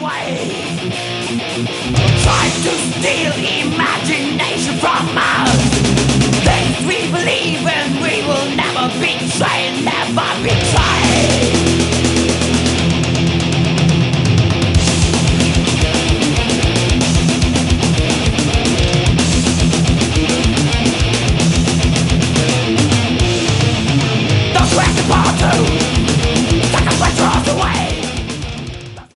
way. Trying to steal imagination from us. Things we believe in, we will never betray.